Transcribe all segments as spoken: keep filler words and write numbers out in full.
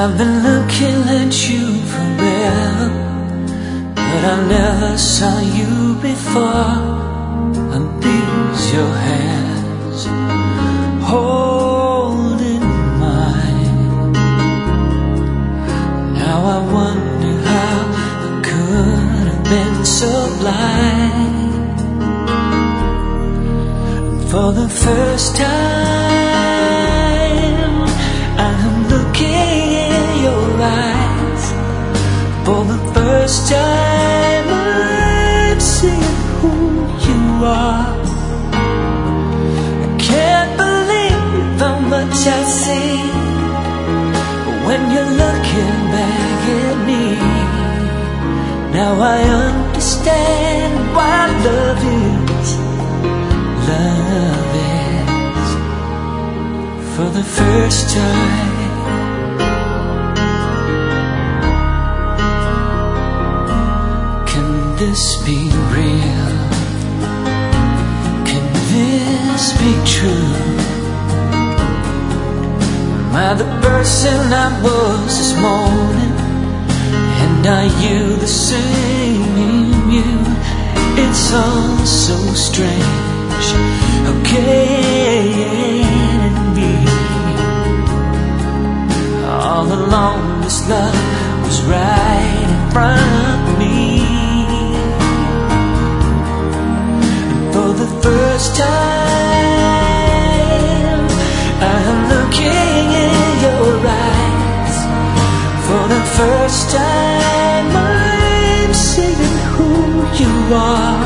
I've been looking at you forever, but I never saw you before. And these your hands holding mine. Now I wonder how I could have been so blind. For the first time I'm looking in your eyes. For the first time I'm seeing who you are. I can't believe how much I see when you're looking back at me. Now I understand why love is, love is. For the first time, can this be real? Can this be true? Am I the person I was this morning? And are you the same you? It's all so strange. How can it be? All along this love was right in front of me. And for the first time I'm looking in your eyes. For the first time I'm seeing who you are.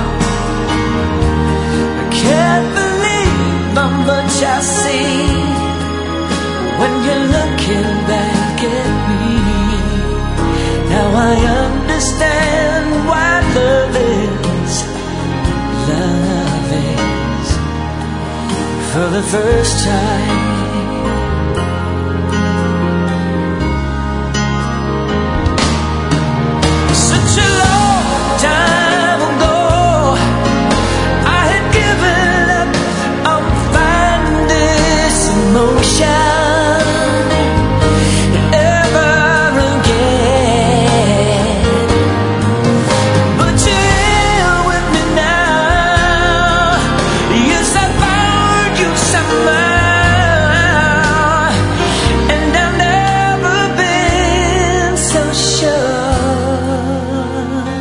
I can't believe how much I see when you're looking back at me. Now I understand why love is, love is. For the first time, such a long time ago, I had given up on finding this emotion ever again. But you're here with me now. Yes, I found you somehow, and I've never been so sure.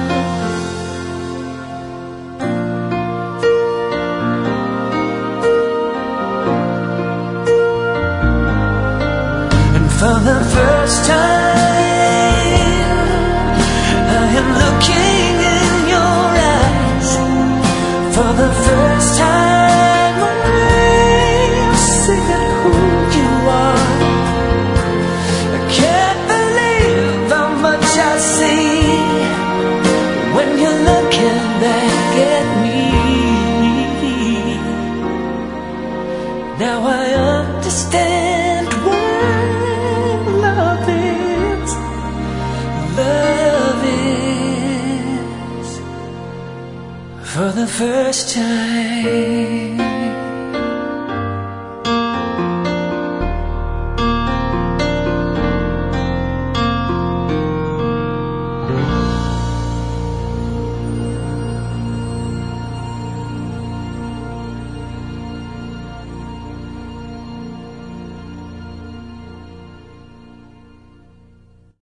And for the first time I am looking in your eyes. For the first time I'm seeing who you are. I can't believe how much I see when you're looking back at me. Now I understand why love is, love is. For the first time.